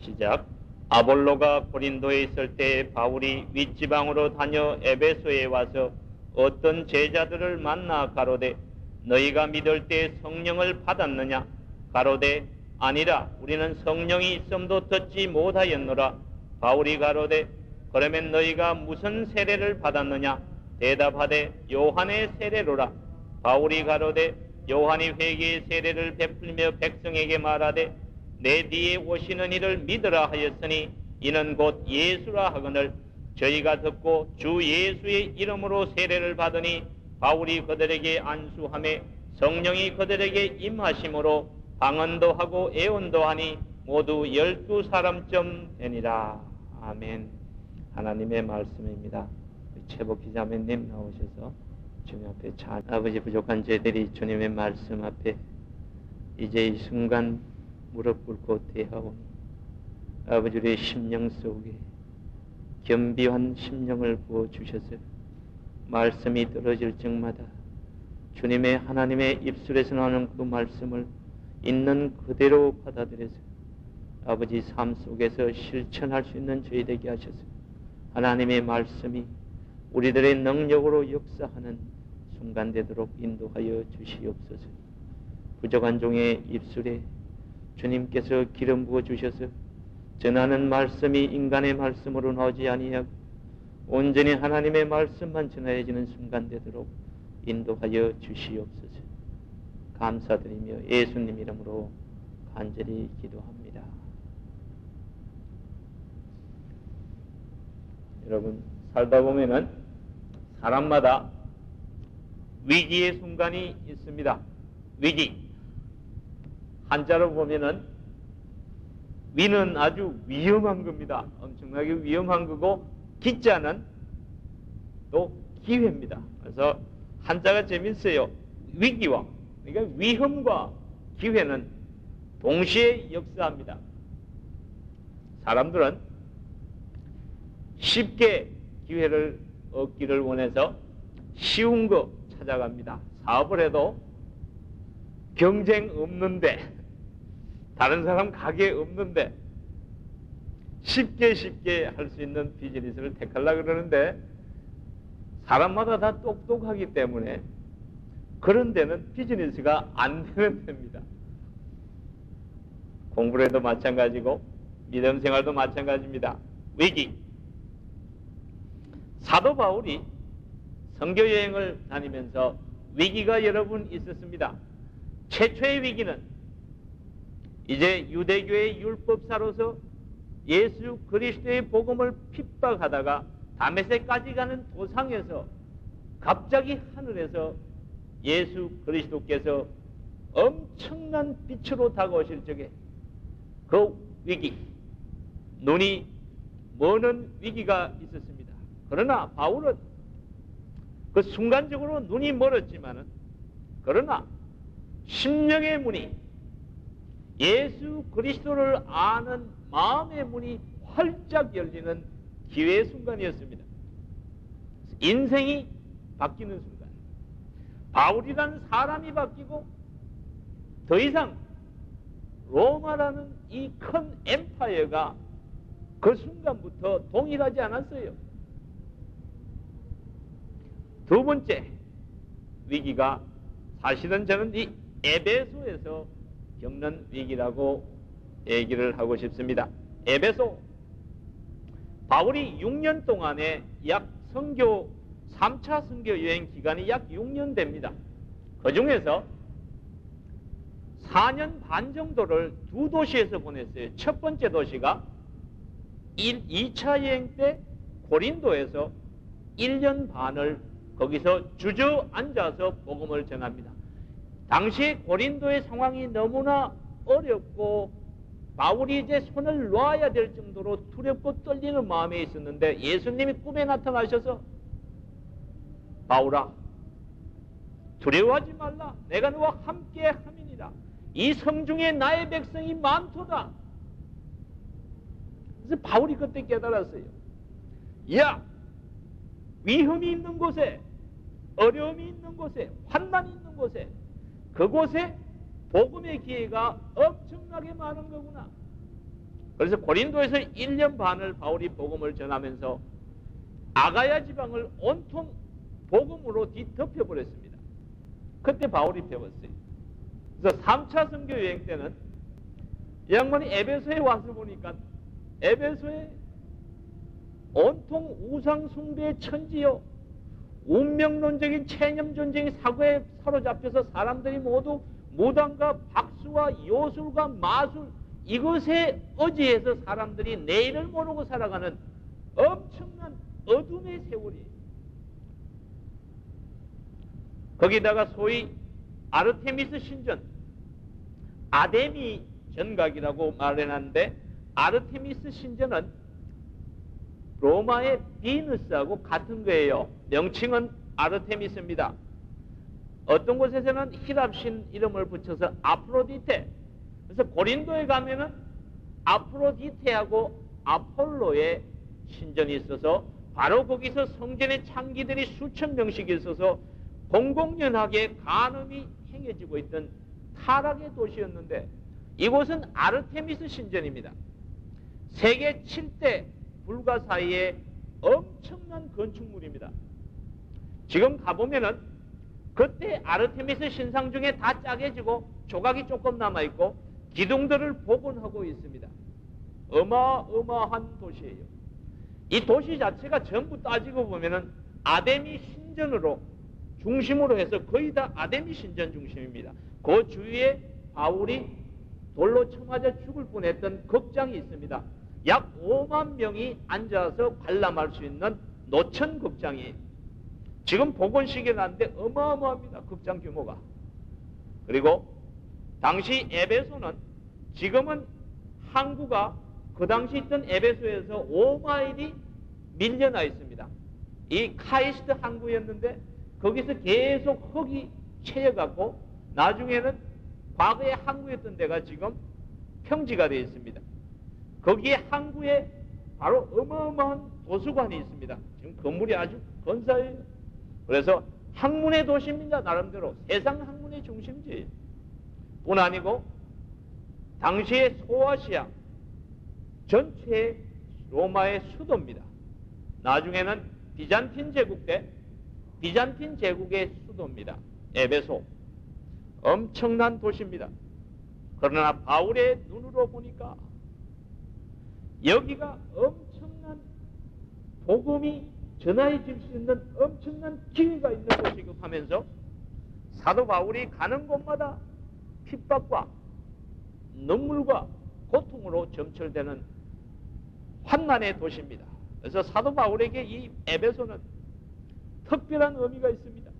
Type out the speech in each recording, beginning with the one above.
시작. 아볼로가 고린도에 있을 때 바울이 윗지방으로 다녀 에베소에 와서 어떤 제자들을 만나 가로되 너희가 믿을 때 성령을 받았느냐? 가로되 아니라 우리는 성령이 있음도 듣지 못하였노라. 바울이 가로되 그러면 너희가 무슨 세례를 받았느냐? 대답하되 요한의 세례로라. 바울이 가로되 요한이 회개의 세례를 베풀며 백성에게 말하되 내 뒤에 오시는 이를 믿으라 하였으니 이는 곧 예수라 하거늘 저희가 듣고 주 예수의 이름으로 세례를 받으니 바울이 그들에게 안수하며 성령이 그들에게 임하심으로 방언도 하고 애언도 하니 모두 12사람쯤 되니라. 아멘. 하나님의 말씀입니다. 최복 기자매님 나오셔서 주님 앞에 아버지 부족한 저희들이 주님의 말씀 앞에 이제 이 순간 무릎 꿇고 대하오니 아버지 우리의 심령 속에 겸비한 심령을 부어주셔서 말씀이 떨어질 적마다 주님의 하나님의 입술에서 나오는 그 말씀을 있는 그대로 받아들여서 아버지 삶 속에서 실천할 수 있는 저희 되게 하셔서 하나님의 말씀이 우리들의 능력으로 역사하는 순간 되도록 인도하여 주시옵소서. 부족한 종의 입술에 주님께서 기름 부어 주셔서 전하는 말씀이 인간의 말씀으로 나오지 아니하고 온전히 하나님의 말씀만 전하여지는 순간 되도록 인도하여 주시옵소서. 감사드리며 예수님 이름으로 간절히 기도합니다. 여러분 살다 보면은 사람마다 위기의 순간이 있습니다. 위기. 한자로 보면은 위는 아주 위험한 겁니다. 엄청나게 위험한 거고 기자는 또 기회입니다. 그래서 한자가 재밌어요. 위기와 그러니까 위험과 기회는 동시에 역사합니다. 사람들은 쉽게 기회를 얻기를 원해서 쉬운 거 찾아갑니다. 사업을 해도 경쟁 없는데 다른 사람 가게 없는데 쉽게 할 수 있는 비즈니스를 택하려고 그러는데 사람마다 다 똑똑하기 때문에 그런 데는 비즈니스가 안 되는 데입니다. 공부를 해도 마찬가지고 믿음 생활도 마찬가지입니다. 위기. 사도 바울이 선교 여행을 다니면서 위기가 여러 번 있었습니다. 최초의 위기는 이제 유대교의 율법사로서 예수 그리스도의 복음을 핍박하다가 다메섹까지 가는 도상에서 갑자기 하늘에서 예수 그리스도께서 엄청난 빛으로 다가오실 적에 그 위기, 눈이 머는 위기가 있었습니다. 그러나 바울은 그 순간적으로 눈이 멀었지만은 그러나 심령의 문이 예수 그리스도를 아는 마음의 문이 활짝 열리는 기회의 순간이었습니다. 인생이 바뀌는 순간. 바울이라는 사람이 바뀌고 더 이상 로마라는 이 큰 엠파이어가 그 순간부터 동일하지 않았어요. 두 번째 위기가 사실은 저는 이 에베소에서 겪는 위기라고 얘기를 하고 싶습니다. 에베소. 바울이 6년 동안의 약 3차 선교 여행 기간이 약 6년 됩니다. 그 중에서 4년 반 정도를 두 도시에서 보냈어요. 첫 번째 도시가 2차 여행 때 고린도에서 1년 반을 거기서 주저앉아서 복음을 전합니다. 당시 고린도의 상황이 너무나 어렵고 바울이 이제 손을 놔야 될 정도로 두렵고 떨리는 마음에 있었는데 예수님이 꿈에 나타나셔서 바울아 두려워하지 말라. 내가 너와 함께 함이니라. 이 성중에 나의 백성이 많도다. 그래서 바울이 그때 깨달았어요. 야, 위험이 있는 곳에, 어려움이 있는 곳에, 환난이 있는 곳에, 그곳에 복음의 기회가 엄청나게 많은 거구나. 그래서 고린도에서 1년 반을 바울이 복음을 전하면서 아가야 지방을 온통 복음으로 뒤덮여버렸습니다. 그때 바울이 배웠어요. 그래서 3차 선교 여행 때는 이 양반이 에베소에 와서 보니까 에베소에 온통 우상 숭배의 천지요, 운명론적인 체념 전쟁의 사고에 사로잡혀서 사람들이 모두 무당과 박수와 요술과 마술 이것에 의지해서 사람들이 내일을 모르고 살아가는 엄청난 어둠의 세월이에요. 거기다가 소위 아르테미스 신전, 아데미 전각이라고 말해놨는데 아르테미스 신전은 로마의 비너스하고 같은 거예요. 명칭은 아르테미스입니다. 어떤 곳에서는 히랍신 이름을 붙여서 아프로디테. 그래서 고린도에 가면은 아프로디테하고 아폴로의 신전이 있어서 바로 거기서 성전의 창기들이 수천 명씩 있어서 공공연하게 간음이 행해지고 있던 타락의 도시였는데 이곳은 아르테미스 신전입니다. 세계 7대 불가사의의 엄청난 건축물입니다. 지금 가보면은 그때 아르테미스 신상 중에 다 짜개지고 조각이 조금 남아있고 기둥들을 복원하고 있습니다. 어마어마한 도시예요. 이 도시 자체가 전부 따지고 보면은 아데미 신전으로 중심으로 해서 거의 다 아데미 신전 중심입니다. 그 주위에 바울이 돌로 쳐맞아 죽을 뻔했던 극장이 있습니다. 약 5만 명이 앉아서 관람할 수 있는 노천 극장이에요. 지금 복원식이 났는데 어마어마합니다. 극장 규모가. 그리고 당시 에베소는 지금은 항구가 그 당시 있던 에베소에서 5마일이 밀려나 있습니다. 이 카이스트 항구였는데 거기서 계속 흙이 채여갖고 나중에는 과거에 항구였던 데가 지금 평지가 되어 있습니다. 거기에 항구에 바로 어마어마한 도서관이 있습니다. 지금 건물이 아주 건사해요. 그래서 학문의 도시입니다. 나름대로 세상 학문의 중심지예요. 뿐 아니고 당시의 소아시아 전체의 로마의 수도입니다. 나중에는 비잔틴 제국 때 비잔틴 제국의 수도입니다. 에베소. 엄청난 도시입니다. 그러나 바울의 눈으로 보니까 여기가 엄청난 복음이 전하해질 수 있는 엄청난 기회가 있는 곳이고 하면서 사도 바울이 가는 곳마다 핍박과 눈물과 고통으로 점철되는 환난의 도시입니다. 그래서 사도 바울에게 이 에베소는 특별한 의미가 있습니다.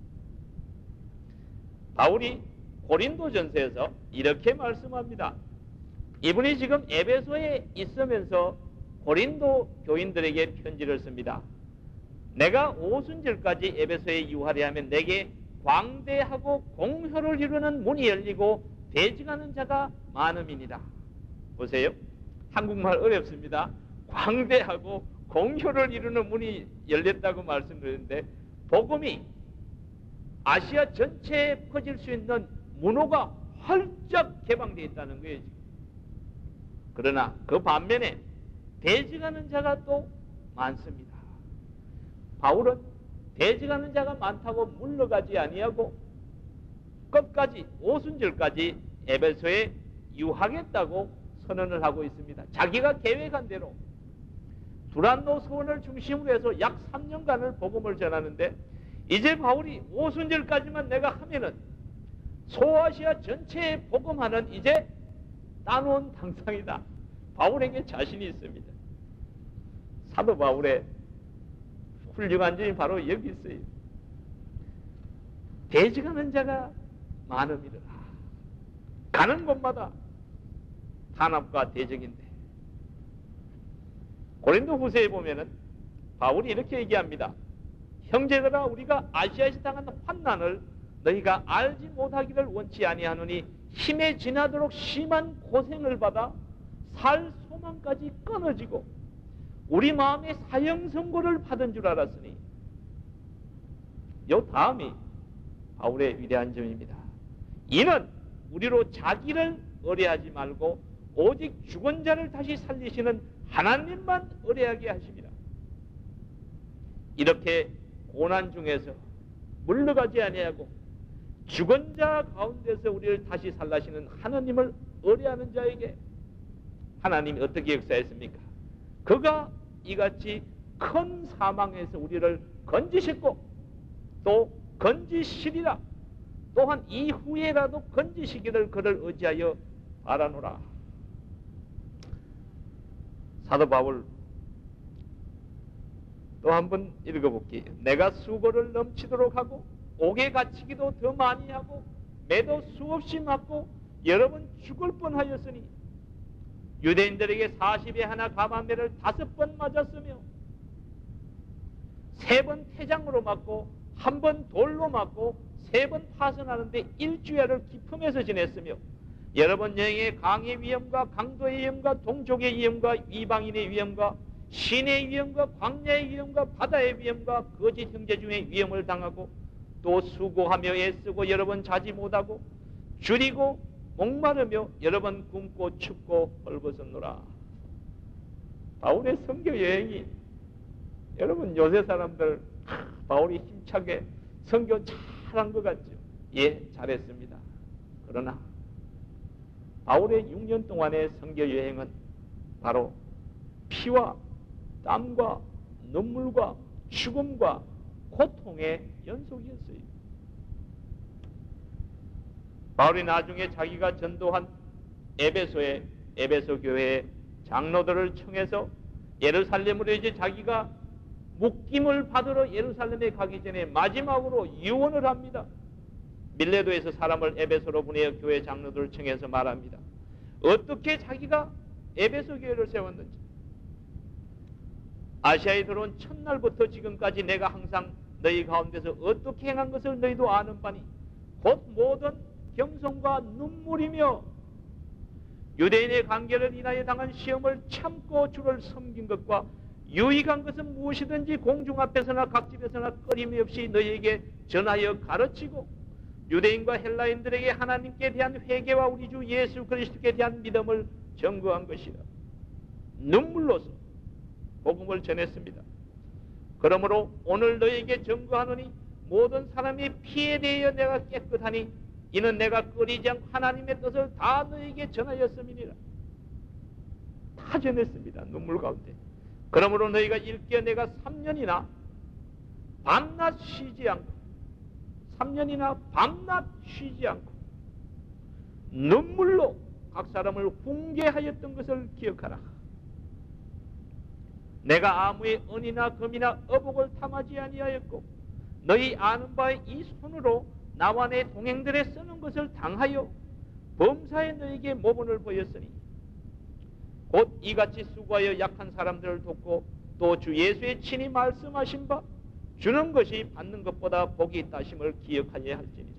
바울이 고린도 전서에서 이렇게 말씀합니다. 이분이 지금 에베소에 있으면서 고린도 교인들에게 편지를 씁니다. 내가 오순절까지 에베소에 유하려 하면 내게 광대하고 공효를 이루는 문이 열리고 대직하는 자가 많음이니라. 보세요. 한국말 어렵습니다. 광대하고 공효를 이루는 문이 열렸다고 말씀드렸는데 복음이 아시아 전체에 퍼질 수 있는 문호가 활짝 개방되어 있다는 거예요. 그러나 그 반면에 대직하는 자가 또 많습니다. 바울은 대직하는 자가 많다고 물러가지 아니하고 끝까지 오순절까지 에베소에 유하겠다고 선언을 하고 있습니다. 자기가 계획한 대로 두란노 서원을 중심으로 해서 약 3년간을 복음을 전하는데 이제 바울이 오순절까지만 내가 하면은 소아시아 전체에 복음하는 이제 따놓은 당상이다. 바울에게 자신이 있습니다. 사도 바울의 훌륭한 점이 바로 여기 있어요. 대직하는 자가 많음이라. 가는 곳마다 탄압과 대적인데 고린도 후서에 보면은 바울이 이렇게 얘기합니다. 형제들아 우리가 아시아에서 당하는 환난을 너희가 알지 못하기를 원치 아니하노니 힘에 지나도록 심한 고생을 받아 살 소망까지 끊어지고 우리 마음에 사형 선고를 받은 줄 알았으니 요 다음이 바울의 위대한 점입니다. 이는 우리로 자기를 의뢰하지 말고 오직 죽은 자를 다시 살리시는 하나님만 의뢰하게 하십니다. 이렇게 고난 중에서 물러가지 아니하고 죽은 자 가운데서 우리를 다시 살라시는 하나님을 의뢰하는 자에게 하나님이 어떻게 역사했습니까? 그가 이같이 큰 사망에서 우리를 건지셨고 또 건지시리라. 또한 이후에라도 건지시기를 그를 의지하여 바라노라. 사도 바울 또 한번 읽어볼게요. 내가 수고를 넘치도록 하고 옥에 갇히기도 더 많이 하고 매도 수없이 맞고 여러 번 죽을 뻔하였으니 유대인들에게 40에 하나 감암매를 5번 맞았으며 3번 태장으로 맞고 1번 돌로 맞고 3번 파선하는데 일주일을 기품에서 지냈으며 여러 번 여행의 강의 위험과 강도의 위험과 동족의 위험과 이방인의 위험과 신의 위험과 광야의 위험과 바다의 위험과 거짓 형제 중에 위험을 당하고 또 수고하며 애쓰고 여러 번 자지 못하고 줄이고 목마르며 여러 번 굶고 춥고 헐벗었노라. 바울의 선교 여행이 여러분 요새 사람들 바울이 힘차게 선교 잘한 것 같죠? 예, 잘했습니다. 그러나 바울의 6년 동안의 선교 여행은 바로 피와 땀과 눈물과 죽음과 고통의 연속이었어요. 바울이 나중에 자기가 전도한 에베소 교회의 장로들을 청해서 예루살렘으로 이제 자기가 묶임을 받으러 예루살렘에 가기 전에 마지막으로 유언을 합니다. 밀레도에서 사람을 에베소로 보내어 교회 장로들을 청해서 말합니다. 어떻게 자기가 에베소 교회를 세웠는지, 아시아에 들어온 첫날부터 지금까지 내가 항상 너희 가운데서 어떻게 행한 것을 너희도 아는 바니 곧 모든 겸손과 눈물이며 유대인의 관계를 인하여 당한 시험을 참고 주를 섬긴 것과 유익한 것은 무엇이든지 공중 앞에서나 각집에서나 꺼림이 없이 너희에게 전하여 가르치고 유대인과 헬라인들에게 하나님께 대한 회개와 우리 주 예수 그리스도께 대한 믿음을 전거한 것이라. 눈물로서 복음을 전했습니다. 그러므로 오늘 너희에게 전거하노니 모든 사람의 피에 대하여 내가 깨끗하니 이는 내가 꺼리지 않고 하나님의 뜻을 다 너희에게 전하였음이니라. 다 전했습니다. 눈물 가운데. 그러므로 너희가 일깨어 내가 3년이나 밤낮 쉬지 않고 3년이나 밤낮 쉬지 않고 눈물로 각 사람을 훈계하였던 것을 기억하라. 내가 아무의 은이나 금이나 어복을 탐하지 아니하였고 너희 아는 바에 이 손으로 나와 내 동행들에 쓰는 것을 당하여 범사에 너희에게 모본을 보였으니 곧 이같이 수고하여 약한 사람들을 돕고 또 주 예수의 친히 말씀하신 바 주는 것이 받는 것보다 복이 있다 하심을 기억하여야 할지니라.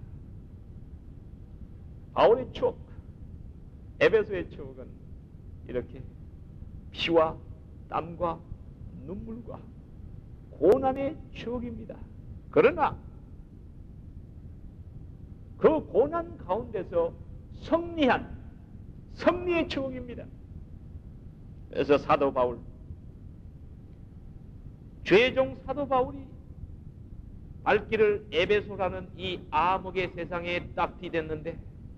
바울의 추억, 에베소의 추억은 이렇게 피와 땀과 눈물과 고난의 추억입니다. 그러나 그 고난 가운데서 승리한 승리의 추억입니다. 그래서 사도 바울, 죄종 사도 바울이 발길을 에베소라는 이 암흑의 세상에 딱 디뎠는데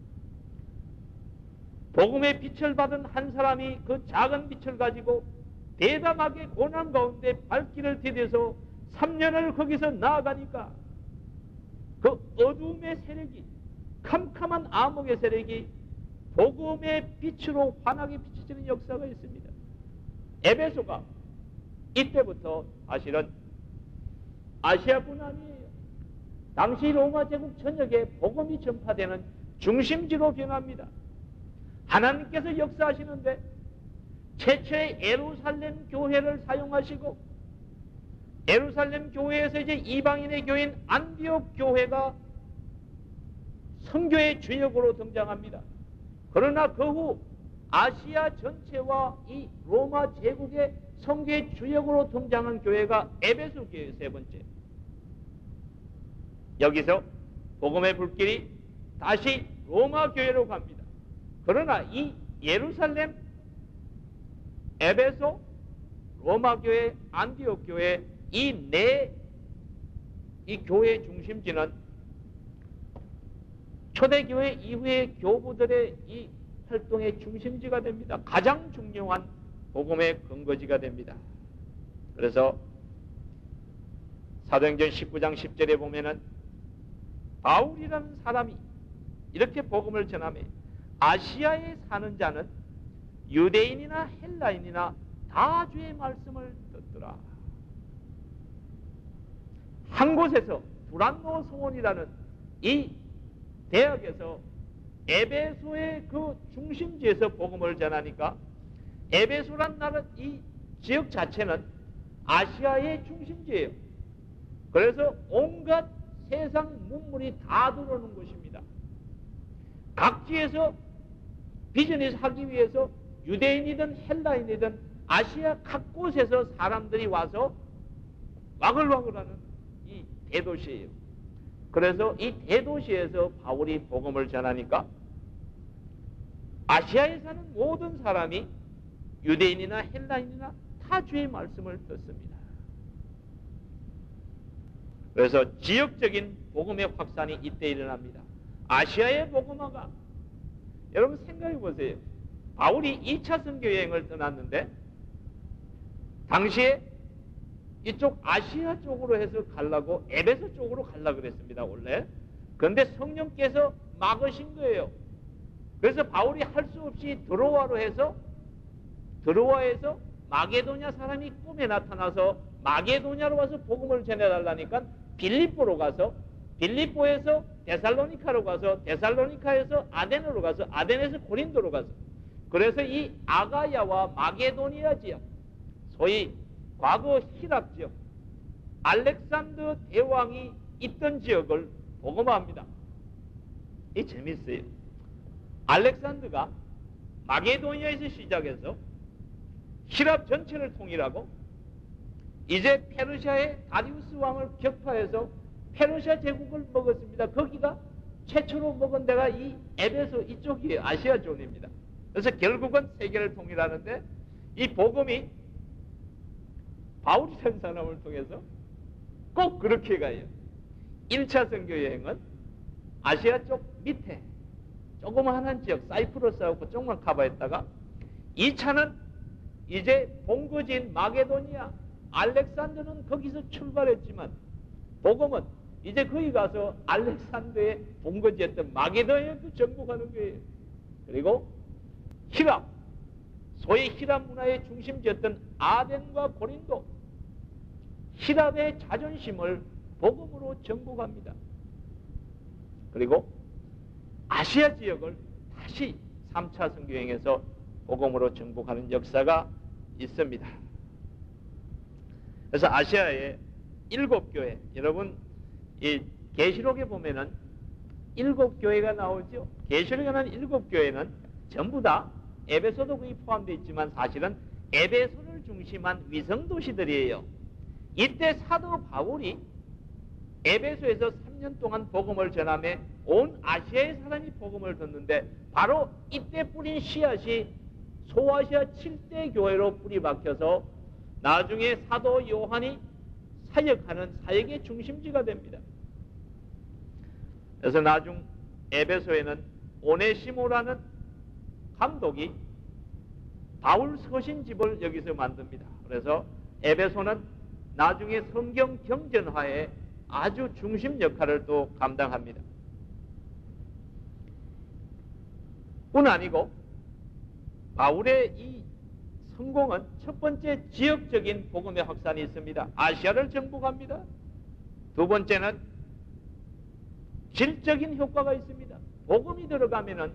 복음의 빛을 받은 한 사람이 그 작은 빛을 가지고 대담하게 고난 가운데 발길을 디뎌서 3년을 거기서 나아가니까 그 어둠의 세력이, 캄캄한 암흑의 세력이 복음의 빛으로 환하게 비춰지는 역사가 있습니다. 에베소가 이때부터 사실은 아시아뿐 아니에요. 당시 로마 제국 전역에 복음이 전파되는 중심지로 변합니다. 하나님께서 역사하시는데 최초의 예루살렘 교회를 사용하시고 예루살렘 교회에서 이제 이방인의 교회인 안디옥 교회가 선교의 주역으로 등장합니다. 그러나 그 후 아시아 전체와 이 로마 제국의 선교의 주역으로 등장한 교회가 에베소 교회 세 번째. 여기서 복음의 불길이 다시 로마 교회로 갑니다. 그러나 이 예루살렘, 에베소, 로마교회, 안디옥교회 이 교회의 중심지는 초대교회 이후의 교부들의 이 활동의 중심지가 됩니다. 가장 중요한 복음의 근거지가 됩니다. 그래서 사도행전 19장 10절에 보면은 바울이라는 사람이 이렇게 복음을 전하며 아시아에 사는 자는 유대인이나 헬라인이나 다 주의 말씀을 듣더라. 한 곳에서 두란노 소원이라는 이 대학에서 에베소의 그 중심지에서 복음을 전하니까 에베소란 나라 이 지역 자체는 아시아의 중심지예요. 그래서 온갖 세상 문물이 다 들어오는 곳입니다. 각지에서 비즈니스 하기 위해서 유대인이든 헬라인이든 아시아 각 곳에서 사람들이 와서 와글와글하는 이 대도시예요. 그래서 이 대도시에서 바울이 복음을 전하니까 아시아에 사는 모든 사람이 유대인이나 헬라인이나 다 주의 말씀을 듣습니다. 그래서 지역적인 복음의 확산이 이때 일어납니다. 아시아의 복음화가, 여러분 생각해 보세요. 바울이 2차 선교 여행을 떠났는데 당시에 이쪽 아시아 쪽으로 해서 가려고 에베소 쪽으로 가려고 그랬습니다. 원래. 그런데 성령께서 막으신 거예요. 그래서 바울이 할 수 없이 드로아에서 마게도냐 사람이 꿈에 나타나서 마게도냐로 와서 복음을 전해달라니까 빌립보로 가서, 빌립보에서 데살로니카로 가서, 데살로니카에서 아덴으로 가서, 아덴에서 고린도로 가서, 그래서 이 아가야와 마게도니아 지역, 소위 과거 히랍 지역, 알렉산더 대왕이 있던 지역을 복음화합니다. 이 재밌어요. 알렉산더가 마게도니아에서 시작해서 히랍 전체를 통일하고 이제 페르시아의 다리우스 왕을 격파해서 페르시아 제국을 먹었습니다. 거기가 최초로 먹은 데가 이 에베소 이쪽이에요. 아시아 존입니다. 그래서 결국은 세계를 통일하는데 이 복음이 바울이라는 사람을 통해서 꼭 그렇게 가요. 1차 선교 여행은 아시아 쪽 밑에 조그마한 지역 사이프러스하고 그쪽만 커버했다가 2차는 이제 본거지인 마게도니아, 알렉산더는 거기서 출발했지만 복음은 이제 거기 가서 알렉산더의 본거지였던 마게도니아도 정복하는 거예요. 그리고 히랍, 소위 히랍 문화의 중심지였던 아덴과 고린도, 히랍의 자존심을 복음으로 정복합니다. 그리고 아시아 지역을 다시 3차 선교행에서 복음으로 정복하는 역사가 있습니다. 그래서 아시아의 7교회, 여러분 이 계시록에 보면은 7교회가 나오죠. 계시록에 나온 7교회는 전부 다 에베소도 거기 포함되어 있지만 사실은 에베소를 중심한 위성도시들이에요. 이때 사도 바울이 에베소에서 3년 동안 복음을 전하며 온 아시아의 사람이 복음을 듣는데 바로 이때 뿌린 씨앗이 소아시아 7대 교회로 뿌리 박혀서 나중에 사도 요한이 사역하는 사역의 중심지가 됩니다. 그래서 나중 에베소에는 오네시모라는 감독이 바울 서신집을 여기서 만듭니다. 그래서 에베소는 나중에 성경 경전화에 아주 중심 역할을 또 감당합니다. 뿐 아니고 바울의 이 성공은 첫 번째 지역적인 복음의 확산이 있습니다. 아시아를 정복합니다. 두 번째는 질적인 효과가 있습니다. 복음이 들어가면은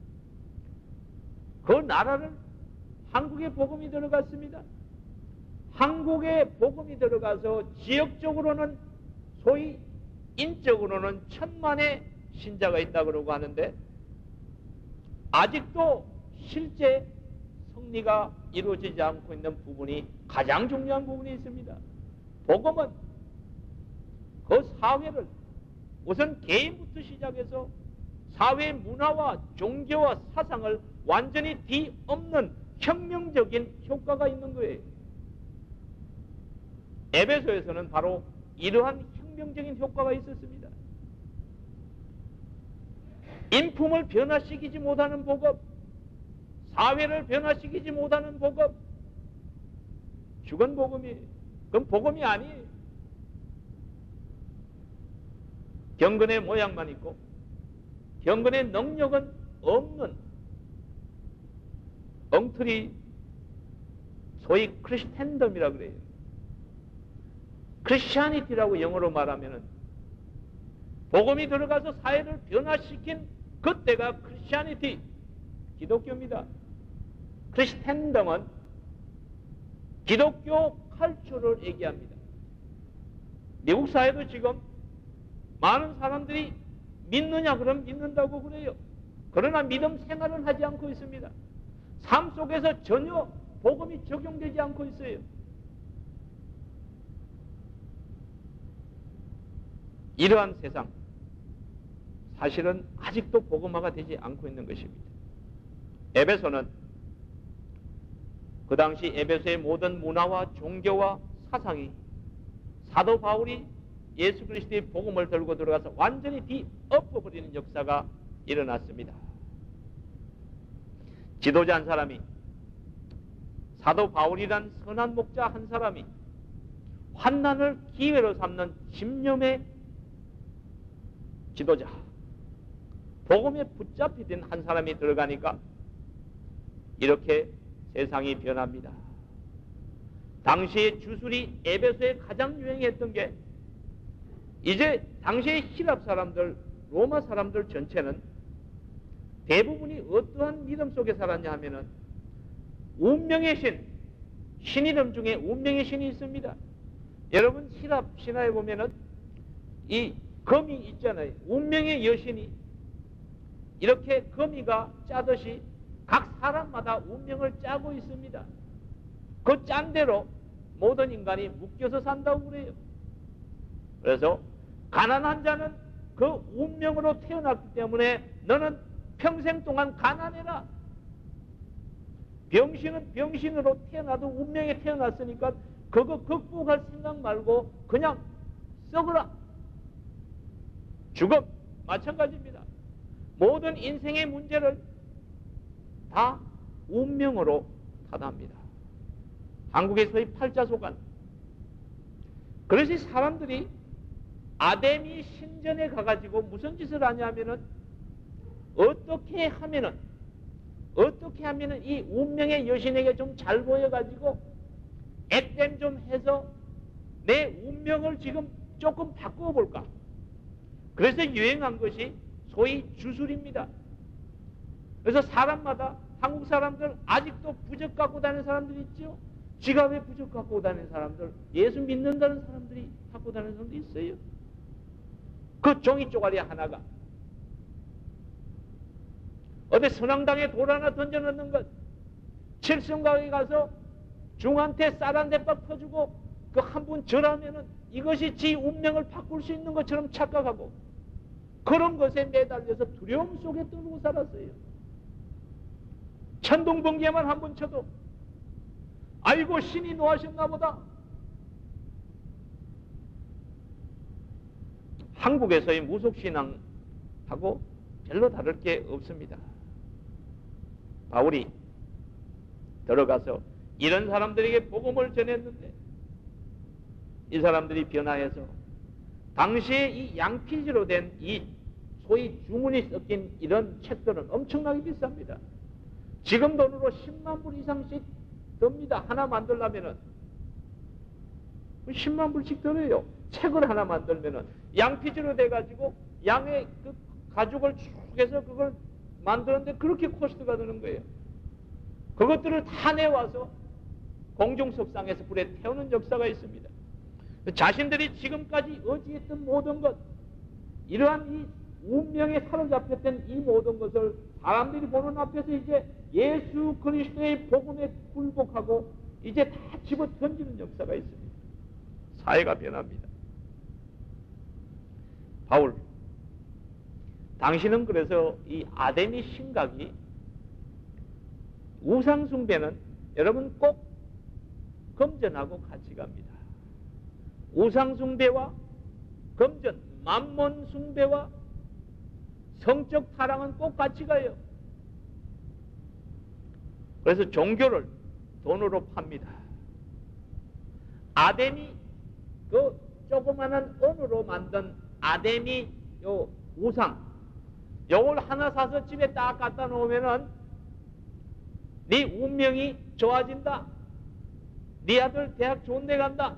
그 나라를 한국에 복음이 들어갔습니다. 한국에 복음이 들어가서 지역적으로는 소위 인적으로는 1000만의 신자가 있다고 그러고 하는데 아직도 실제 승리가 이루어지지 않고 있는 부분이 가장 중요한 부분이 있습니다. 복음은 그 사회를 우선 개인부터 시작해서 사회 문화와 종교와 사상을 완전히 뒤엎는 혁명적인 효과가 있는 거예요. 에베소에서는 바로 이러한 혁명적인 효과가 있었습니다. 인품을 변화시키지 못하는 복음, 사회를 변화시키지 못하는 복음, 죽은 복음이에요. 그건 복음이 아니에요. 경건의 모양만 있고 경건의 능력은 없는 엉터리, 소위 크리스텐덤이라고 그래요. 크리스티아니티라고 영어로 말하면은 복음이 들어가서 사회를 변화시킨 그때가 크리스티아니티, 기독교입니다. 크리스텐덤은 기독교 칼초를 얘기합니다. 미국 사회도 지금 많은 사람들이 믿느냐 그럼 믿는다고 그래요. 그러나 믿음 생활은 하지 않고 있습니다. 삶 속에서 전혀 복음이 적용되지 않고 있어요. 이러한 세상, 사실은 아직도 복음화가 되지 않고 있는 것입니다. 에베소는 그 당시 에베소의 모든 문화와 종교와 사상이 사도 바울이 예수 그리스도의 복음을 들고 들어가서 완전히 뒤엎어버리는 역사가 일어났습니다. 지도자 한 사람이, 사도 바울이란 선한 목자 한 사람이 환난을 기회로 삼는 집념의 지도자, 복음에 붙잡히던 한 사람이 들어가니까 이렇게 세상이 변합니다. 당시의 주술이 에베소에 가장 유행했던 게, 이제 당시의 히랍 사람들, 로마 사람들 전체는 대부분이 어떠한 믿음 속에 살았냐 하면은 운명의 신, 신 이름 중에 운명의 신이 있습니다. 여러분 히랍 신화에 보면은 이 거미 있잖아요. 운명의 여신이 이렇게 거미가 짜듯이 각 사람마다 운명을 짜고 있습니다. 그 짠 대로 모든 인간이 묶여서 산다고 그래요. 그래서 가난한 자는 그 운명으로 태어났기 때문에 너는 평생 동안 가난해라. 병신은 병신으로 태어나도 운명에 태어났으니까 그거 극복할 생각 말고 그냥 썩어라. 죽음 마찬가지입니다. 모든 인생의 문제를 다 운명으로 타답니다. 한국의 소위 팔자소간. 그래서 사람들이 아데미 신전에 가가지고 무슨 짓을 하냐면은 어떻게 하면은 이 운명의 여신에게 좀 잘 보여가지고 액땜 좀 해서 내 운명을 지금 조금 바꾸어 볼까. 그래서 유행한 것이 소위 주술입니다. 그래서 사람마다, 한국 사람들 아직도 부적 갖고 다니는 사람들이 있죠. 지갑에 부적 갖고 다니는 사람들, 예수 믿는다는 사람들이 갖고 다니는 사람들이 있어요. 그 종이 쪼가리 하나가 어디 선앙당에 돌 하나 던져놓는 것, 칠성각에 가서 중한테 쌀 한 대박 퍼주고 그 한 분 절하면은 이것이 지 운명을 바꿀 수 있는 것처럼 착각하고 그런 것에 매달려서 두려움 속에 떨고 살았어요. 천둥번개만 한 번 쳐도 아이고 신이 노하셨나 보다. 한국에서의 무속신앙하고 별로 다를 게 없습니다. 바울이 들어가서 이런 사람들에게 복음을 전했는데 이 사람들이 변화해서 당시에 이 양피지로 된 이 소위 주문이 섞인 이런 책들은 엄청나게 비쌉니다. 지금 돈으로 10만 불 이상씩 듭니다. 하나 만들려면은 10만 불씩 들어요. 책을 하나 만들면은 양피지로 돼가지고 양의 그 가죽을 쭉 해서 그걸 만드는데 그렇게 코스트가 드는 거예요. 그것들을 다 내와서 공중석상에서 불에 태우는 역사가 있습니다. 자신들이 지금까지 의지했던 모든 것, 이러한 이 운명에 사로잡혔던 이 모든 것을 사람들이 보는 앞에서 이제 예수 그리스도의 복음에 굴복하고 이제 다 집어 던지는 역사가 있습니다. 사회가 변합니다. 바울, 당신은 그래서 이 아데미 신각이 우상숭배는 여러분 꼭 금전하고 같이 갑니다. 우상숭배와 금전, 만몬숭배와 성적 타락은 꼭 같이 가요. 그래서 종교를 돈으로 팝니다. 아데미, 그 조그마한 은으로 만든 아데미 요 우상, 요걸 하나 사서 집에 딱 갖다 놓으면은 네 운명이 좋아진다. 네 아들 대학 좋은 데 간다.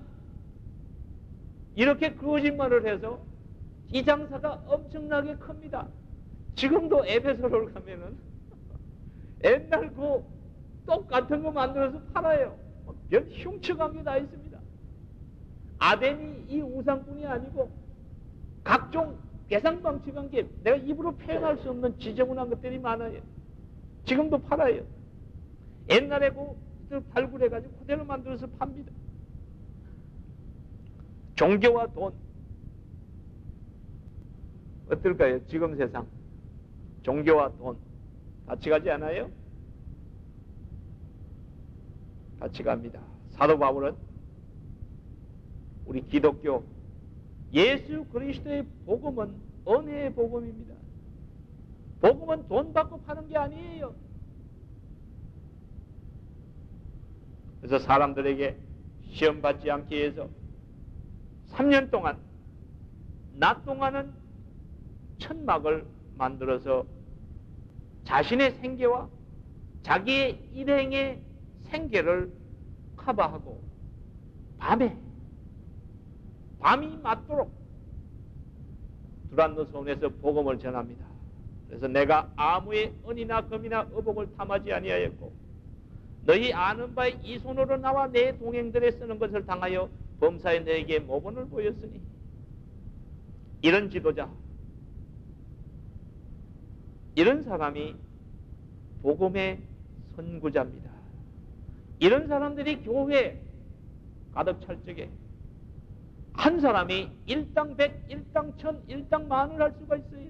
이렇게 거짓말을 해서 이 장사가 엄청나게 큽니다. 지금도 에베소를 가면은 옛날 그 똑같은 거 만들어서 팔아요. 별 흉측한 게 다 있습니다. 아덴이 이 우상뿐이 아니고 각종 괴상방치한 게 내가 입으로 표현할 수 없는 지저분한 것들이 많아요. 지금도 팔아요. 옛날에 그 발굴해가지고 그대로 만들어서 팝니다. 종교와 돈 어떨까요? 지금 세상 종교와 돈 같이 가지 않아요? 같이 갑니다. 사도 바울은 우리 기독교 예수 그리스도의 복음은 은혜의 복음입니다. 복음은 돈 받고 파는 게 아니에요. 그래서 사람들에게 시험 받지 않기 위해서 3년 동안 낮 동안은 천막을 만들어서 자신의 생계와 자기의 일행의 생계를 커버하고 밤이 맞도록 두란노 성에서 복음을 전합니다. 그래서 내가 아무의 은이나 금이나 의복을 탐하지 아니하였고 너희 아는 바에 이 손으로 나와 내 동행들에 쓰는 것을 당하여 범사에 너에게 모본을 보였으니 이런 지도자, 이런 사람이 복음의 선구자입니다. 이런 사람들이 교회에 가득 찰 적에 한 사람이 일당 100, 일당 1000, 일당 만을 할 수가 있어요.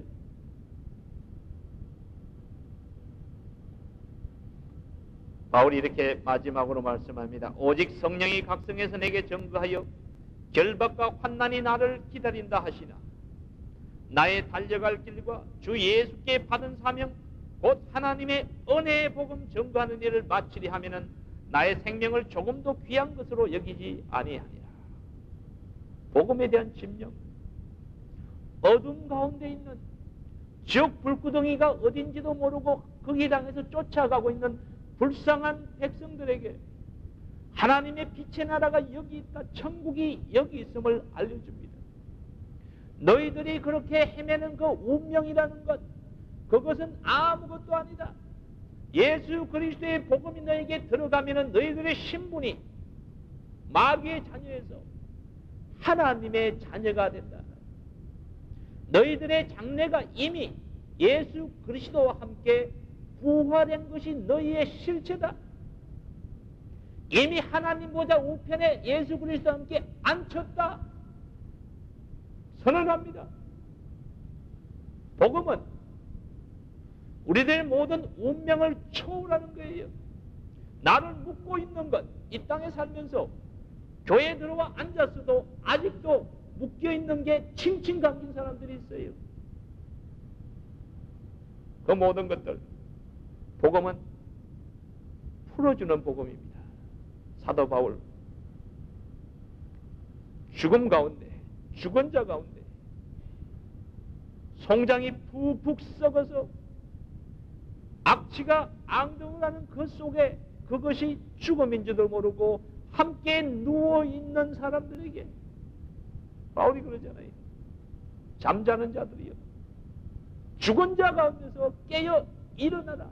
바울이 이렇게 마지막으로 말씀합니다. 오직 성령이 각성해서 내게 증거하여 결박과 환난이 나를 기다린다 하시나 나의 달려갈 길과 주 예수께 받은 사명 곧 하나님의 은혜의 복음 증거하는 일을 마치리 하면은 나의 생명을 조금도 귀한 것으로 여기지 아니하니라. 복음에 대한 집념, 어둠 가운데 있는 지옥 불구덩이가 어딘지도 모르고 거기 당해서 쫓아가고 있는 불쌍한 백성들에게 하나님의 빛의 나라가 여기 있다, 천국이 여기 있음을 알려줍니다. 너희들이 그렇게 헤매는 그 운명이라는 것, 그것은 아무것도 아니다. 예수 그리스도의 복음이 너에게 들어가면 너희들의 신분이 마귀의 자녀에서 하나님의 자녀가 된다. 너희들의 장래가 이미 예수 그리스도와 함께 부활된 것이 너희의 실체다. 이미 하나님 보좌 우편에 예수 그리스도와 함께 앉혔다. 선언합니다. 복음은 우리들 모든 운명을 초월하는 거예요. 나를 묶고 있는 것, 이 땅에 살면서 교회에 들어와 앉았어도 아직도 묶여있는 게 칭칭 감긴 사람들이 있어요. 그 모든 것들 복음은 풀어주는 복음입니다. 사도 바울 죽음 가운데, 죽은 자 가운데 송장이 푹푹 썩어서 악취가 앙등을 하는 그 속에 그것이 죽음인지도 모르고 함께 누워있는 사람들에게 바울이 그러잖아요. 잠자는 자들이요, 죽은 자 가운데서 깨어 일어나라.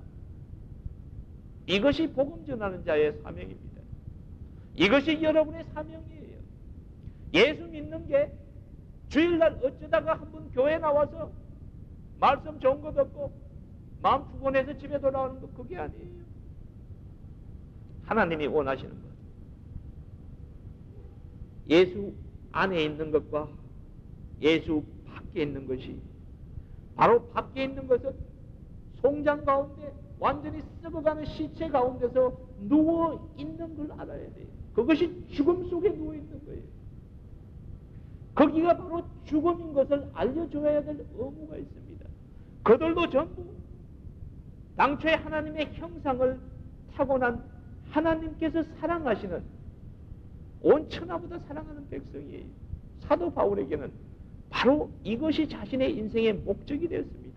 이것이 복음 전하는 자의 사명입니다. 이것이 여러분의 사명이에요. 예수 믿는 게 주일날 어쩌다가 한번 교회 나와서 말씀 좋은 거 듣고 마음 푸근해서 집에 돌아오는 거, 그게 아니에요. 하나님이 원하시는 것, 예수 안에 있는 것과 예수 밖에 있는 것이, 바로 밖에 있는 것은 송장 가운데 완전히 썩어가는 시체 가운데서 누워 있는 걸 알아야 돼요. 그것이 죽음 속에 누워 있는 거예요. 거기가 바로 죽음인 것을 알려줘야 될 의무가 있습니다. 그들도 전부 당초에 하나님의 형상을 타고난 하나님께서 사랑하시는 온 천하보다 사랑하는 백성이에요. 사도 바울에게는 바로 이것이 자신의 인생의 목적이 되었습니다.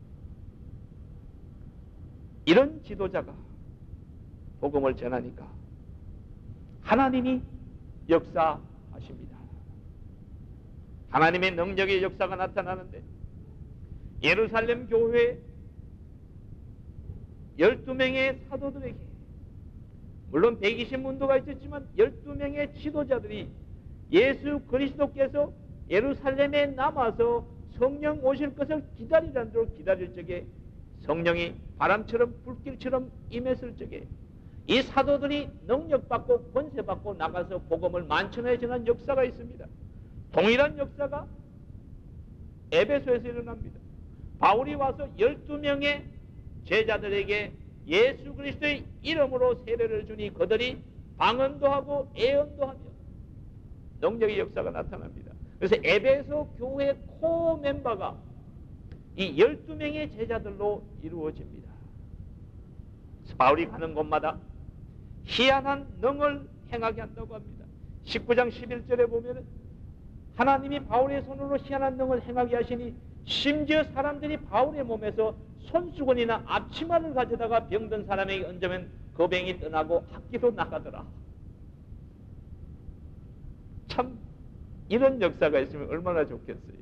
이런 지도자가 복음을 전하니까 하나님이 역사하십니다. 하나님의 능력의 역사가 나타나는데 예루살렘 교회 12명의 사도들에게 물론 120문도가 있었지만 12명의 지도자들이 예수 그리스도께서 예루살렘에 남아서 성령 오실 것을 기다리라는 대로 기다릴 적에 성령이 바람처럼 불길처럼 임했을 적에 이 사도들이 능력받고 권세받고 나가서 복음을 만천하에 전한 역사가 있습니다. 동일한 역사가 에베소에서 일어납니다. 바울이 와서 12명의 제자들에게 예수 그리스도의 이름으로 세례를 주니 그들이 방언도 하고 예언도 하며 능력의 역사가 나타납니다. 그래서 에베소 교회 코 멤버가 이 12명의 제자들로 이루어집니다. 바울이 가는 곳마다 희한한 능을 행하게 한다고 합니다. 19장 11절에 보면 하나님이 바울의 손으로 희한한 능을 행하게 하시니 심지어 사람들이 바울의 몸에서 손수건이나 앞치마를 가져다가 병든 사람에게 얹으면 그 병이 떠나고 학기로 나가더라. 참 이런 역사가 있으면 얼마나 좋겠어요.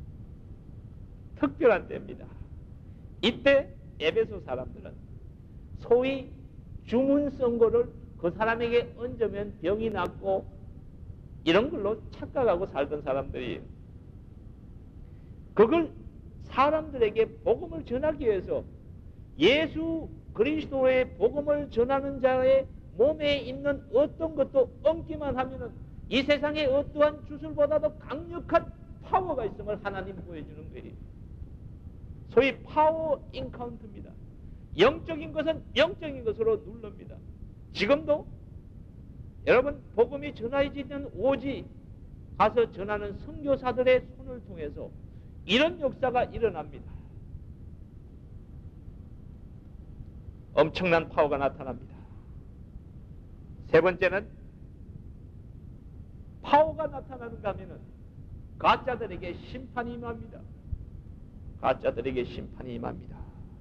특별한 때입니다. 이때 에베소 사람들은 소위 주문 선고를 그 사람에게 얹으면 병이 낫고 이런 걸로 착각하고 살던 사람들이에요. 그걸 사람들에게 복음을 전하기 위해서 예수 그리스도의 복음을 전하는 자의 몸에 있는 어떤 것도 얹기만 하면은 이 세상에 어떠한 주술보다도 강력한 파워가 있음을 하나님 보여주는 거예요. 소위 파워 인카운트입니다. 영적인 것은 영적인 것으로 누릅니다. 지금도 여러분 복음이 전해지는 오지 가서 전하는 선교사들의 손을 통해서 이런 역사가 일어납니다. 엄청난 파워가 나타납니다. 세 번째는 파워가 나타나는가 하면은 가짜들에게 심판이 임합니다. 가짜들에게 심판이 임합니다.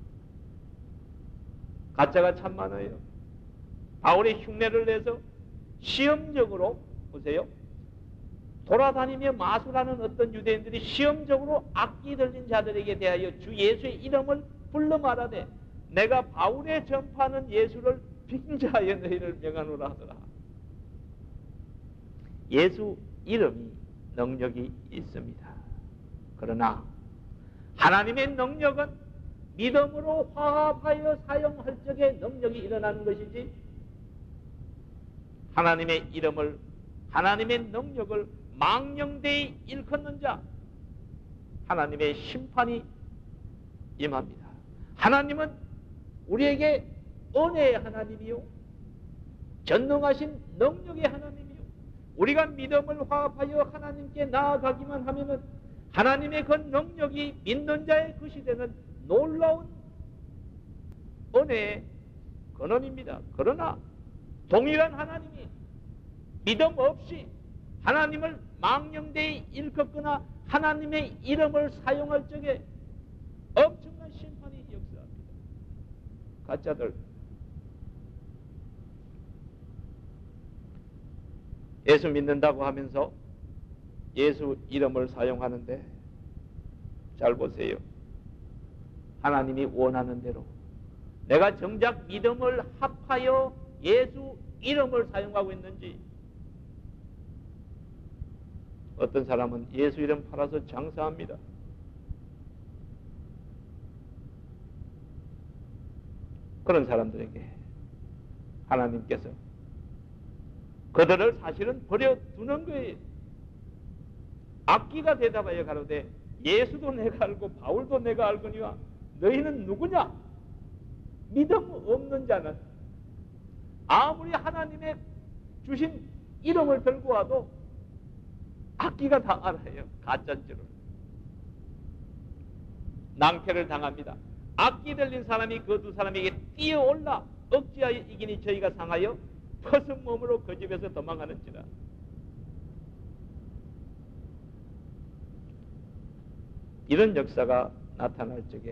가짜가 참 많아요. 바울이 흉내를 내서 시험적으로 보세요. 돌아다니며 마술하는 어떤 유대인들이 시험적으로 악기 들린 자들에게 대하여 주 예수의 이름을 불러 말하되 내가 바울의 전파하는 예수를 빙자하여 너희를 명하노라 하더라. 예수 이름이 능력이 있습니다. 그러나 하나님의 능력은 믿음으로 화합하여 사용할 적에 능력이 일어나는 것이지 하나님의 이름을 하나님의 능력을 망령되이 일컫는 자 하나님의 심판이 임합니다. 하나님은 우리에게 은혜의 하나님이요 전능하신 능력의 하나님이요 우리가 믿음을 화합하여 하나님께 나아가기만 하면은 하나님의 그 능력이 믿는 자의 것이 되는 놀라운 은혜의 근원입니다. 그러나 동일한 하나님이 믿음 없이 하나님을 망령되이 일컫거나 하나님의 이름을 사용할 적에 엄청난 심판이 역사합니다. 가짜들 예수 믿는다고 하면서 예수 이름을 사용하는데 잘 보세요. 하나님이 원하는 대로 내가 정작 믿음을 합하여 예수 이름을 사용하고 있는지 어떤 사람은 예수 이름 팔아서 장사합니다. 그런 사람들에게 하나님께서 그들을 사실은 버려두는 거예요. 악기가 대답하여 가로되 예수도 내가 알고 바울도 내가 알거니와 너희는 누구냐? 믿음 없는 자는 아무리 하나님의 주신 이름을 들고 와도 악기가 다 알아요. 가짜인 줄을. 낭패를 당합니다. 악기 들린 사람이 그 두 사람에게 뛰어올라 억지하여 이기니 저희가 상하여 퍼슨 몸으로 그 집에서 도망하는지라. 이런 역사가 나타날 적에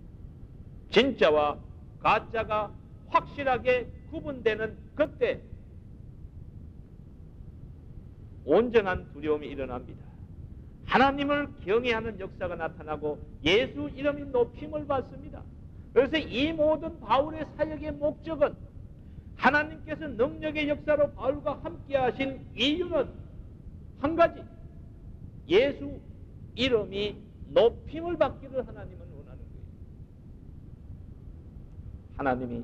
진짜와 가짜가 확실하게 구분되는 그때 온전한 두려움이 일어납니다. 하나님을 경외하는 역사가 나타나고 예수 이름이 높임을 받습니다. 그래서 이 모든 바울의 사역의 목적은 하나님께서 능력의 역사로 바울과 함께 하신 이유는 한 가지, 예수 이름이 높임을 받기를 하나님은 원하는 거예요. 하나님이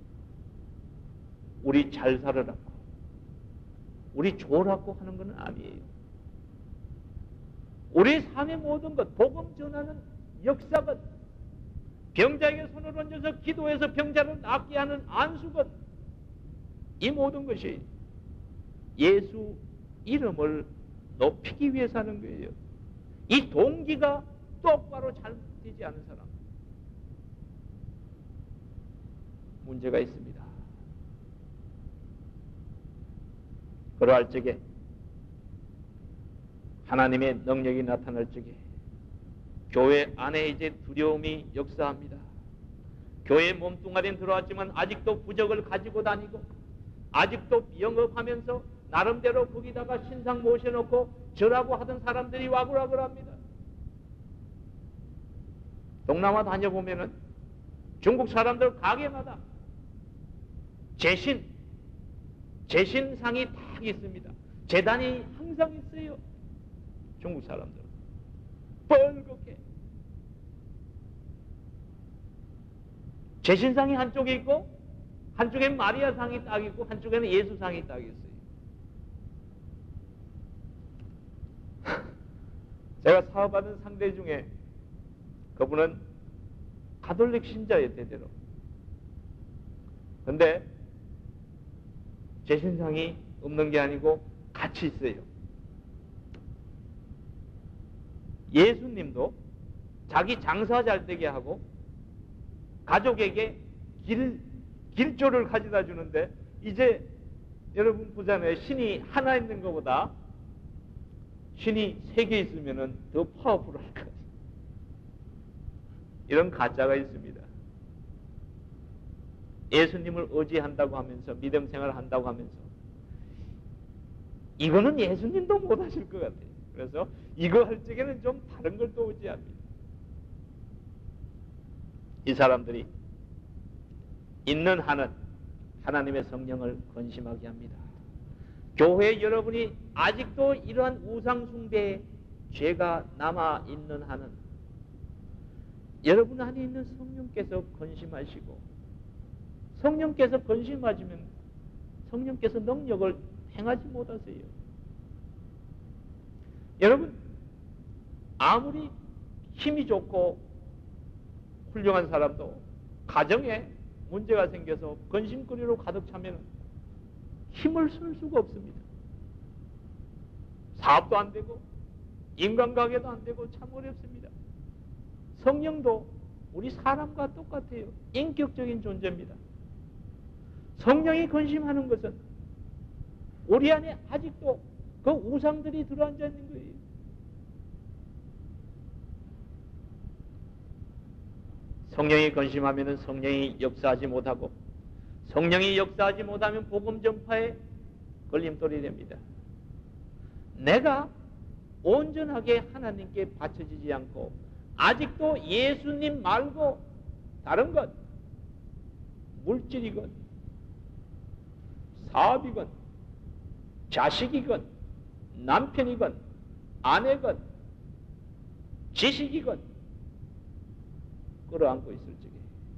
우리 잘 살으라고, 우리 좋으라고 하는 건 아니에요. 우리 삶의 모든 것, 복음 전하는 역사건, 병자에게 손을 얹어서 기도해서 병자를 낫게 하는 안수건, 이 모든 것이 예수 이름을 높이기 위해서 하는 거예요. 이 동기가 똑바로 잘되지 않은 사람, 문제가 있습니다. 그러할 적에 하나님의 능력이 나타날 적에 교회 안에 이제 두려움이 역사합니다. 교회 몸뚱아리는 들어왔지만 아직도 부적을 가지고 다니고 아직도 영업하면서 나름대로 거기다가 신상 모셔놓고 절하고 하던 사람들이 와글와글 합니다. 동남아 다녀보면은 중국 사람들 가게마다 제신상이 딱 있습니다. 제단이 항상 있어요. 중국 사람들 뻘겋게 제신상이 한쪽에 있고 한쪽엔 마리아상이 딱 있고 한쪽에는 예수상이 딱 있어요. 제가 사업하는 상대 중에 그분은 가톨릭 신자예요, 대대로. 근데 제신상이 없는 게 아니고 같이 있어요. 예수님도 자기 장사 잘 되게 하고 가족에게 길조를 가져다 주는데 이제 여러분 보잖아요. 신이 하나 있는 것보다 신이 3개 있으면 더 파워풀할 것 같아요. 이런 가짜가 있습니다. 예수님을 의지한다고 하면서 믿음 생활을 한다고 하면서 이거는 예수님도 못하실 것 같아요. 그래서 이거 할 적에는 좀 다른 걸 또 의지합니다. 이 사람들이 있는 한은 하나님의 성령을 건심하게 합니다. 교회 여러분이 아직도 이러한 우상숭배의 죄가 남아있는 한은 여러분 안에 있는 성령께서 건심하시고 성령께서 건심하시면 성령께서 능력을 행하지 못하세요. 여러분 아무리 힘이 좋고 훌륭한 사람도 가정에 문제가 생겨서 근심거리로 가득 차면 힘을 쓸 수가 없습니다. 사업도 안 되고 인간관계도 안 되고 참 어렵습니다. 성령도 우리 사람과 똑같아요. 인격적인 존재입니다. 성령이 근심하는 것은 우리 안에 아직도 그 우상들이 들어앉아 있는 거예요. 성령이 근심하면 성령이 역사하지 못하고 성령이 역사하지 못하면 복음 전파에 걸림돌이 됩니다. 내가 온전하게 하나님께 바쳐지지 않고 아직도 예수님 말고 다른 것, 물질이건 사업이건 자식이건 남편이건 아내건 지식이건 끌어안고 있을 적에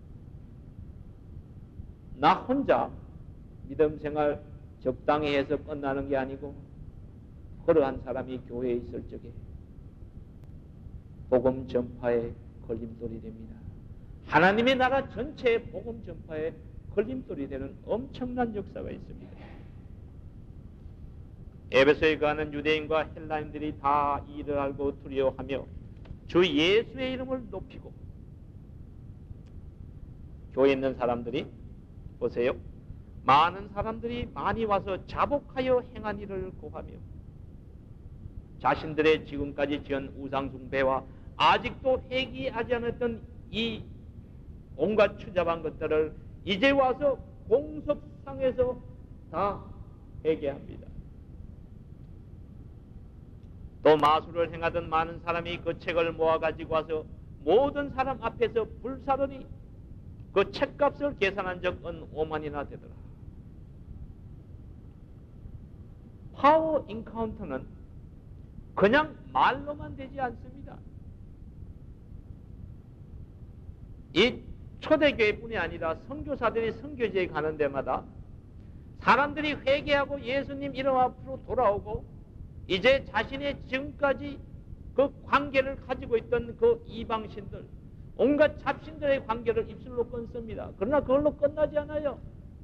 나 혼자 믿음 생활 적당히 해서 끝나는 게 아니고 그러한 사람이 교회에 있을 적에 복음 전파에 걸림돌이 됩니다. 하나님의 나라 전체의 복음 전파에 걸림돌이 되는 엄청난 역사가 있습니다. 에베소에 가는 유대인과 헬라인들이 다 이를 알고 두려워하며 주 예수의 이름을 높이고, 교회에 있는 사람들이 보세요. 많은 사람들이 많이 와서 자복하여 행한 일을 고하며 자신들의 지금까지 지은 우상숭배와 아직도 회개하지 않았던 이 온갖 추잡한 것들을 이제 와서 공석상에서 다 회개합니다. 또 마술을 행하던 많은 사람이 그 책을 모아가지고 와서 모든 사람 앞에서 불사르니 그 책값을 계산한 적은 5만이나 되더라. 파워 인카운터는 그냥 말로만 되지 않습니다. 이 초대교회뿐이 아니라 선교사들이 선교지에 가는 데마다 사람들이 회개하고 예수님 이름 앞으로 돌아오고 이제 자신의 지금까지 그 관계를 가지고 있던 그 이방신들, 온갖 잡신들의 관계를 입술로 끊습니다. 그러나 그걸로 끝나지 않아요.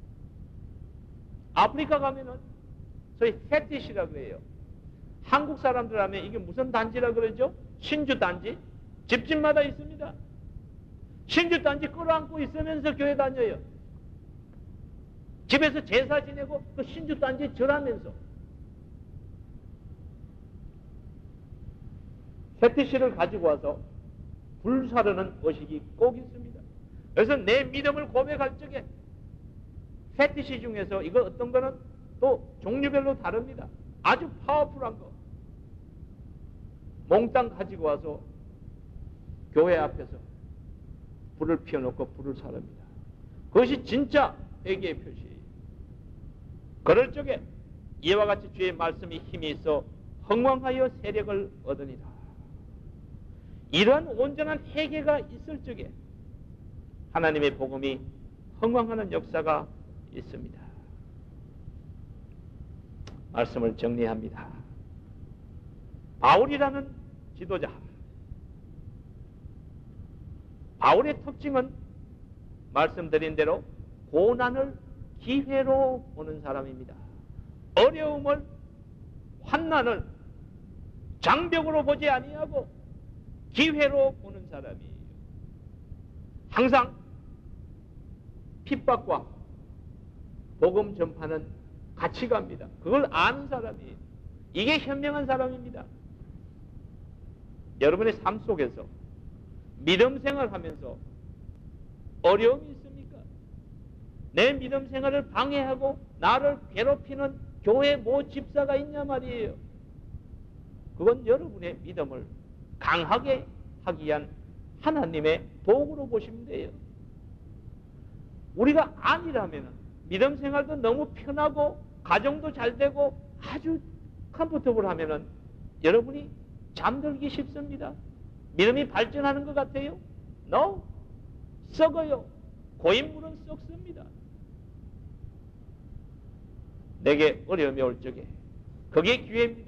아프리카 가면은 소위 페티시라고 해요. 한국 사람들 하면 이게 무슨 단지라 그러죠? 신주 단지. 집집마다 있습니다. 신주 단지 끌어안고 있으면서 교회 다녀요. 집에서 제사 지내고 그 신주 단지 절하면서. 페티시를 가지고 와서 불사르는 의식이 꼭 있습니다. 그래서 내 믿음을 고백할 적에 페티시 중에서 이거 어떤 거는 또 종류별로 다릅니다. 아주 파워풀한 거 몽땅 가지고 와서 교회 앞에서 불을 피워놓고 불을 사릅니다. 그것이 진짜 회개의 표시예요. 그럴 적에 이와 같이 주의 말씀이 힘이 있어 흥왕하여 세력을 얻으니라. 이러한 온전한 회개가 있을 적에 하나님의 복음이 흥왕하는 역사가 있습니다. 말씀을 정리합니다. 바울이라는 지도자, 바울의 특징은 말씀드린 대로 고난을 기회로 보는 사람입니다. 어려움을, 환난을 장벽으로 보지 아니하고 기회로 보는 사람이에요. 항상 핍박과 복음 전파는 같이 갑니다. 그걸 아는 사람이에요. 이게 현명한 사람입니다. 여러분의 삶 속에서 믿음 생활하면서 어려움이 있습니까? 내 믿음 생활을 방해하고 나를 괴롭히는 교회 모 집사가 있냐 말이에요. 그건 여러분의 믿음을 강하게 하기 위한 하나님의 도구로 보시면 돼요. 우리가 아니라면 믿음 생활도 너무 편하고 가정도 잘 되고 아주 컴포터블 하면은 여러분이 잠들기 쉽습니다. 믿음이 발전하는 것 같아요? No. 썩어요. 고인물은 썩습니다. 내게 어려움이 올 적에 그게 기회입니다.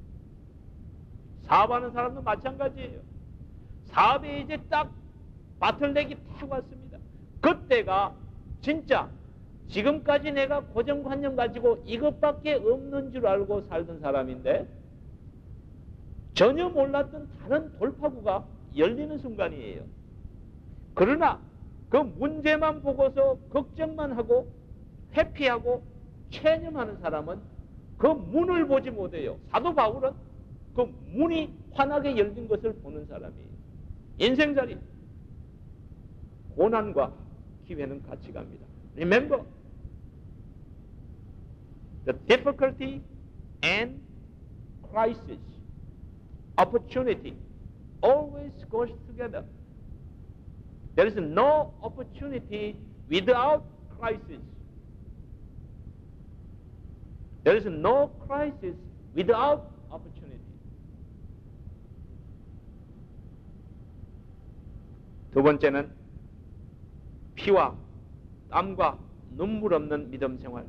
사업하는 사람도 마찬가지예요. 사업에 이제 딱 바틀넥이 탁 왔습니다. 그때가 진짜 지금까지 내가 고정관념 가지고 이것밖에 없는 줄 알고 살던 사람인데 전혀 몰랐던 다른 돌파구가 열리는 순간이에요. 그러나 그 문제만 보고서 걱정만 하고 회피하고 체념하는 사람은 그 문을 보지 못해요. 사도 바울은 그 문이 환하게 열린 것을 보는 사람이에요. 인생살이 고난과 기회는 같이 갑니다. Remember, the difficulty and crisis, opportunity always goes together. There is no opportunity without crisis. There is no crisis without opportunity. 두 번째는 피와 땀과 눈물 없는 믿음 생활.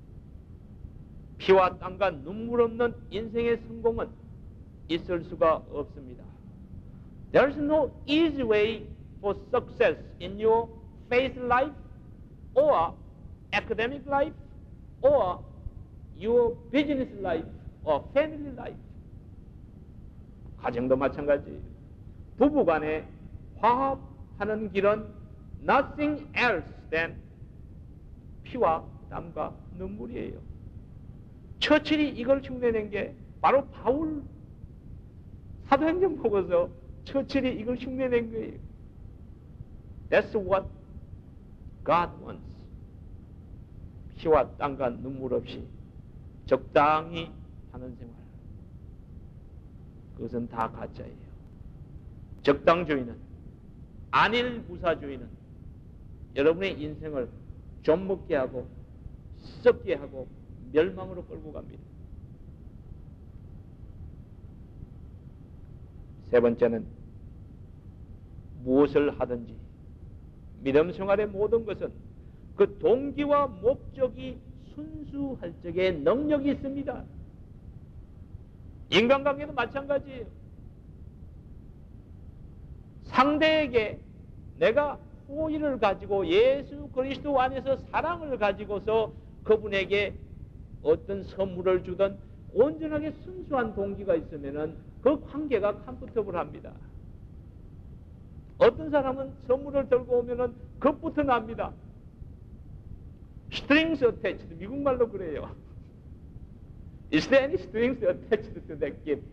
피와 땀과 눈물 없는 인생의 성공은 있을 수가 없습니다. There is no easy way for success in your faith life or academic life or your business life or family life. 가정도 마찬가지예요. 부부간에 화합하는 길은 nothing else than 피와 땀과 눈물이에요. 처칠이 이걸 흉내낸 게 바로 바울 사도행전 보고서 처칠이 이걸 흉내낸 거예요. That's what God wants. 피와 땀과 눈물 없이 적당히 하는 생활. 그것은 다 가짜예요. 적당주의는, 안일부사주의는 여러분의 인생을 좀 먹게 하고 썩게 하고 멸망으로 끌고 갑니다. 세 번째는 무엇을 하든지 믿음 생활의 모든 것은 그 동기와 목적이 순수할 적에 능력이 있습니다. 인간관계도 마찬가지예요. 상대에게 내가 호의를 가지고 예수 그리스도 안에서 사랑을 가지고서 그분에게 어떤 선물을 주든 온전하게 순수한 동기가 있으면은 그 관계가 컴포터블합니다. 어떤 사람은 선물을 들고 오면은 겁부터 납니다. strings attached. 미국말로 그래요. Is there any strings attached to that gift?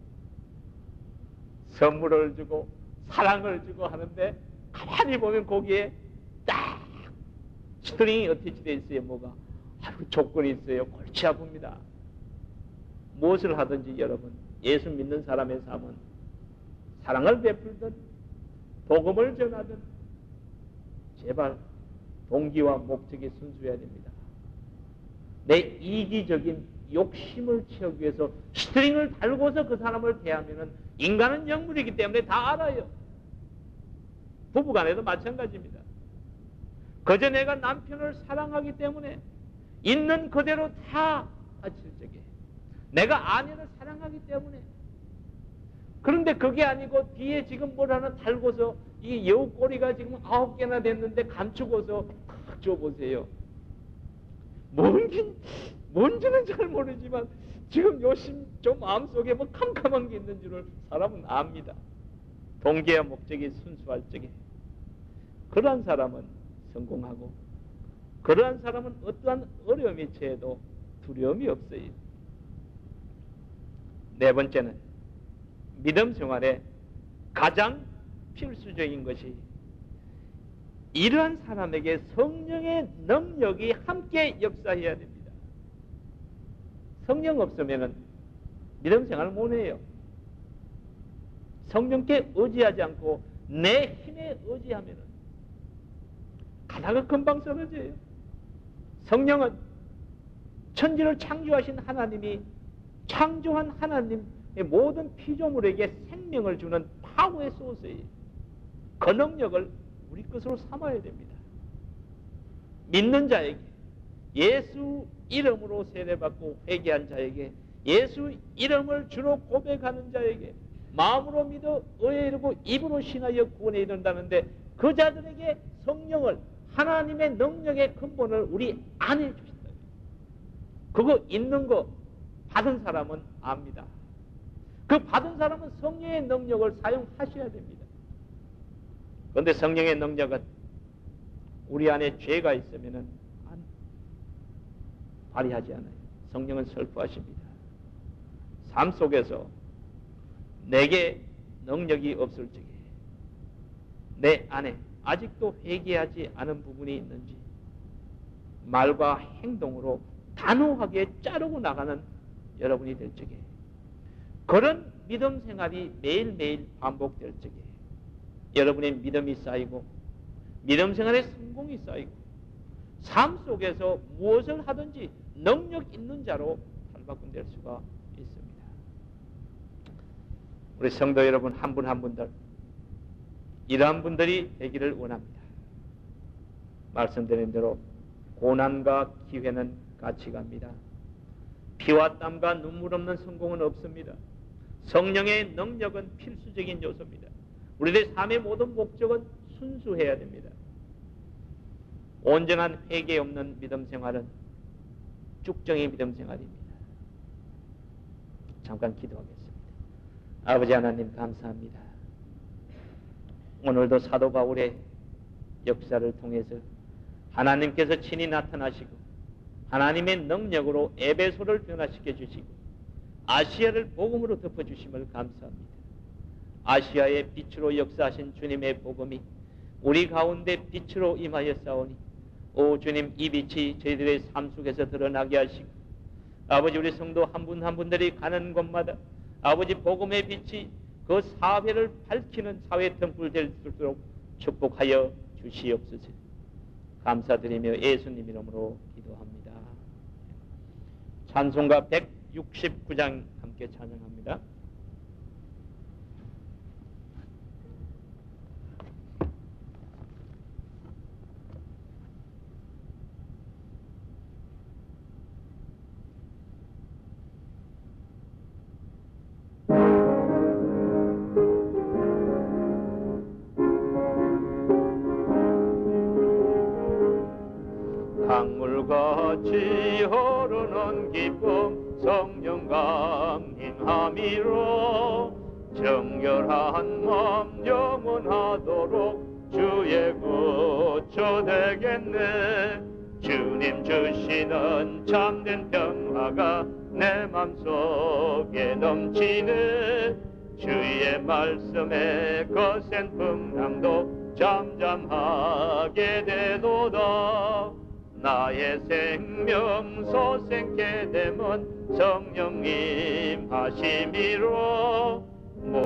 선물을 주고 사랑을 주고 하는데 가만히 보면 거기에 딱 스트링이 attached 되어 있어요. 뭐가? 아이고, 조건이 있어요. 골치 아픕니다. 무엇을 하든지 여러분, 예수 믿는 사람의 삶은 사랑을 베풀든 복음을 전하든 제발 동기와 목적이 순수해야 됩니다. 내 이기적인 욕심을 채우기 위해서 스트링을 달고서 그 사람을 대하면은 인간은 영물이기 때문에 다 알아요. 부부간에도 마찬가지입니다. 그저 내가 남편을 사랑하기 때문에 있는 그대로 다 바칠 적에 내가 아내를 사랑하기 때문에. 그런데 그게 아니고 뒤에 지금 뭘 하나 달고서 이 여우꼬리가 지금 9개나 됐는데 감추고서 탁 줘보세요. 뭔지는 잘 모르지만 지금 요심 좀 마음속에 뭐 캄캄한 게 있는 줄을 사람은 압니다. 동기와 목적이 순수할 적에 그러한 사람은 성공하고 그러한 사람은 어떠한 어려움이 처해도 두려움이 없어요. 네 번째는 믿음 생활에 가장 필수적인 것이 이러한 사람에게 성령의 능력이 함께 역사해야 됩니다. 성령 없으면 믿음 생활을 못해요. 성령께 의지하지 않고 내 힘에 의지하면 가다가 금방 쓰러져요. 성령은 천지를 창조하신 하나님이 창조한 하나님의 모든 피조물에게 생명을 주는 파워의 소스예요. 그 능력을 우리 것으로 삼아야 됩니다. 믿는 자에게, 예수 이름으로 세례받고 회개한 자에게, 예수 이름을 주로 고백하는 자에게 마음으로 믿어 의에 이르고 입으로 신하여 구원에 이른다는데 그 자들에게 성령을, 하나님의 능력의 근본을 우리 안에 주신다. 그거 있는 거 받은 사람은 압니다. 그 받은 사람은 성령의 능력을 사용하셔야 됩니다. 그런데 성령의 능력은 우리 안에 죄가 있으면 발휘하지 않아요. 성령은 슬퍼하십니다. 삶 속에서 내게 능력이 없을 적에 내 안에 아직도 회개하지 않은 부분이 있는지 말과 행동으로 단호하게 자르고 나가는 여러분이 될 적에 그런 믿음 생활이 매일매일 반복될 적에 여러분의 믿음이 쌓이고 믿음 생활의 성공이 쌓이고 삶 속에서 무엇을 하든지 능력 있는 자로 탈바꿈될 수가 있습니다. 우리 성도 여러분 한 분 한 분들 이러한 분들이 되기를 원합니다. 말씀드린 대로 고난과 기회는 같이 갑니다. 피와 땀과 눈물 없는 성공은 없습니다. 성령의 능력은 필수적인 요소입니다. 우리들의 삶의 모든 목적은 순수해야 됩니다. 온전한 회개 없는 믿음 생활은 쭉정의 믿음 생활입니다. 잠깐 기도하겠습니다. 아버지 하나님 감사합니다. 오늘도 사도 바울의 역사를 통해서 하나님께서 친히 나타나시고 하나님의 능력으로 에베소를 변화시켜 주시고 아시아를 복음으로 덮어주심을 감사합니다. 아시아의 빛으로 역사하신 주님의 복음이 우리 가운데 빛으로 임하여 싸우니 오 주님, 이 빛이 저희들의 삶 속에서 드러나게 하시고 아버지, 우리 성도 한 분 한 분들이 가는 곳마다 아버지 복음의 빛이 그 사회를 밝히는 사회 등불 될 수 있도록 축복하여 주시옵소서. 감사드리며 예수님 이름으로 기도합니다. 찬송가 169장 함께 찬양합니다. 강물같이 흐르는 기쁨 성령 강림함이로 정결한 마음 영원하도록 주의 구주 되겠네. 주님 주시는 참된 평화가 내 맘속에 넘치네. 주의 말씀에 거센 풍랑도 잠잠하게 되도다. 나의 생명 소생케 되면 성령님 하심이로